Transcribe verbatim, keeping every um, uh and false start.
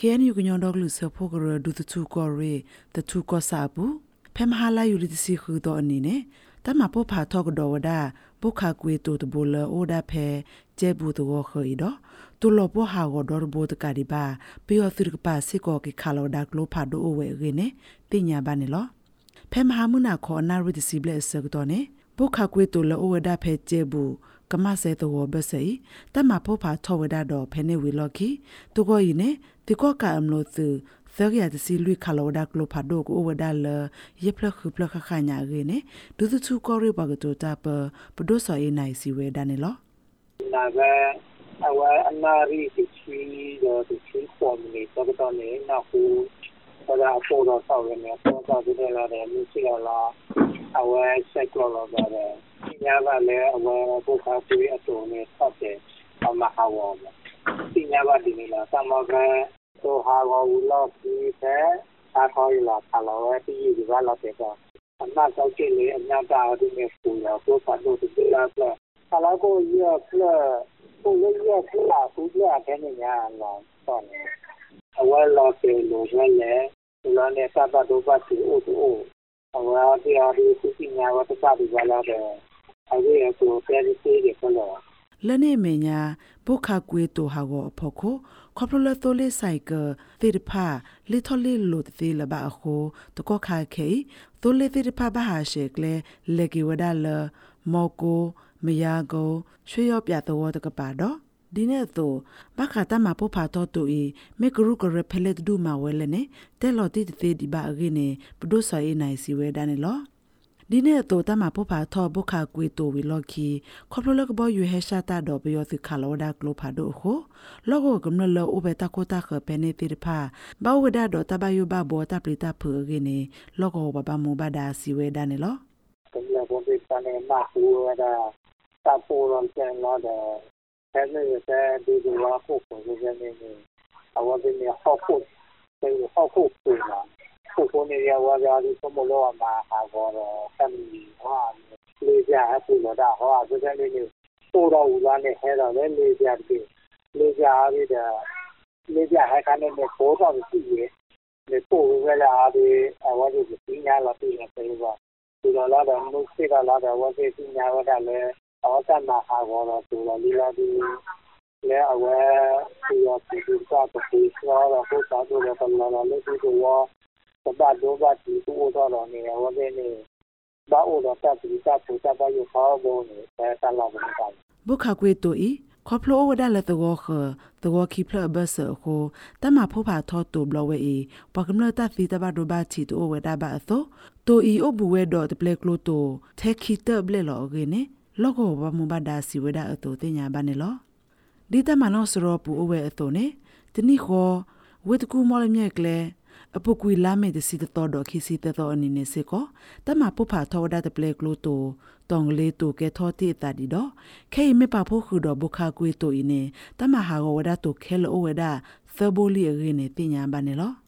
K N U ကညောဒဂလူဆဖို့ကရဒူတူကောရီတတူကောစာဘူးဖဲမဟာလာယူလီတစီခူတော့အနေနဲ့တမပိုဖာထောက်တော်ဝဒပုခါကွေတူတဘူလအိုဒါဖဲကျဲဘူးတော့ခွေတော့တူလပဟာဂောဒရဘူတကဒီပါပီယောသရကပါစီကောကီခါလောဒါကလိုဖာဒိုဝဲရင်းနဲ့တင်ညာပါနေလောဖဲမဟာမနာခေါ်နာရစ်စီဘလက်ဆကတော့နေပုခါကွေတူလအိုဝဒါဖဲကျဲဘူးကမဆဲတော့ဘဆေတမပိုဖာထောဝဒတော့ဖဲနေဝီလော်ကီတူကိုယင်းနဲ့ဒီကောကအမလို့သူသောရတစီလူခလောဒါကလိုဖာဒိုကိုဝဒါလယေဖလခပလခခညာရင်းနဲ့ဒူသူကောရီဘာကတိုတာပပဒိုဆောအေနိုင်စီဝဲဒါနေလောနာပဲအဝအနာရီစီချီတော့ဒီချီပေါ်မီတော့တော့နေနောက်ကိုဒါအဖို့တော့ဆောက်ရမယ်ပေါ်တော့ဒီလည်းလည်းမြစီလာအဝဆက်ကောတော့တယ်ညပါလေအဝဘုခါပြေအတော်နဲ့ဆောက်တယ်အမဟာဝဒီညပါဒီနေလားသမဂတော့ဟာဝူလောက်ပြီးတဲ့အားခေါ်ရလာခါလောပဲပြီးဒီကလောက်တဲ့ကအနာဆောက်ကျလေအနာတာဒီနဲ့ပူရတော့ပတ်လို့ဒီလားကခါလောက်ကိုရဖလာကိုရရဖလာကိုရတဲ့နေညာလောတော့အဝဲလောက်တယ်လို့လည်းဒီလိုနဲ့စပတ်တော့ပတ်ပြီးအို့အို့အဝဲတရားဒီစုစီညာဝတ်ပတ်ပြီးလာတယ်အဲဒီကိုဖဲဒီစီးတယ်ခလို့လနေမညာဘုခကွေတိုဟာကိုအဖို့ကိုခေါပလတိုလေးဆိုင်ကသေတဖာလီထော်လီလိုသေးလဘာအခုတကောခါခေတိုလေးသေတဖာဘာဟာရှေကလေလေကီဝဒါလမောကိုမယာကိုရွှေရောပြတော်တကပါတော့ဒီနေ့တော့ဘခတာမပိုဖာတော့တူဤမေကရုကရဖလက်ဒူမဝဲလနဲ့တဲလော်တီသေးဒီဘာအင်းနေပဒုဆာအေနိုင်စီဝဲဒါနေလောဒီနေ့တော့တမပိုဖာထောဘုခကွေတိုဝီလော်ကီခေါပလကဘောယူဟရှာတာတော့ဘယောသခလောဒါကလိုဖာဒိုခိုလောကကမနလောအိုဘတာကိုတာခပနေတိဖာဘာဝဒါတော့တဘယဘဘောတာပရိတာဖူရင်းနေလောကဘဘမူဘဒါစီဝဲဒါနေလောကမဘောပိပနေမဟူဝဒါတာပိုရံကျန်လာတဲ့အဲနဲ့တဲ့ဒီဒီဝါခုကိုရင်းနေနေအဝဒင်းဟောက်ဖို့ပြေဟောက်ဖို့ပြေလာကိုကိုနေရဝါကြဒီစမလောမှာဟာဘောတော့ဆမ်မီဟာလေကြအပူလာတာဟောဒီကနေ့နေပို့တော့ဦးလာနေဟဲတော့လေလေကြပြီးလေကြအားပြီးတာလေကြဟဲကနေနေပို့တော့ရှိရလေပို့ဝဲလာအားပြီးအဝါဒီပညာလာပြီးနေတယ်ပေါ့ဒီတော့လာတော့မုတ်စိကလာတော့ဝါဒီပညာဝတ်တယ်လေအော်တမဟာဘောတော့သူလာလီလာပြီးလေအဝဲဒီရောဒီကတော့ဒီဆိုတော့ကိုစားတော့တော့လာလာလေဒီတော့တပတ်တော့ပတ်ဒီကိုတော့တော့နေဝတဲ့နေဘာအိုတော့တပ်ပြီးတပ်ပူတပ်ပါရခေါ်ဖို့နေအဲတလာဘူးကဘုခကွေတိုဤခေါပလိုဝဒါလတကောခတကောခိဖလဘဆခိုတမဖိုးဖာထောတူဘလဝဲဤပကမလတဖီတဘဒိုဘာချီတိုဝဒါဘာသောတိုဤအဘူဝဲတော့တပလက်ကလိုတိုတဲခိတဘလေလောဂင်းနေလောကောဘမဘဒါစီဝဒါအတိုတင်ညာဘာနေလောဒီတမနောစရောပူအဝဲအတိုနေတနိခောဝေတကူမော်လမြက်ကလေအပုကွေလာမေတစီတတော်တော်ခိစီတတော်အနေနဲ့စေကောတမပုဖာထောဝဒတပလက်ကလိုတိုတောင်လေးတိုကဲထောတိတာဒီတော့ခဲမေပါဖို့ခုတော့ဘုခကွေတိုဤနေတမဟာဝဒတိုခဲလောဝဒသဘိုလီရင်းနေတင်ညာဘာနေလော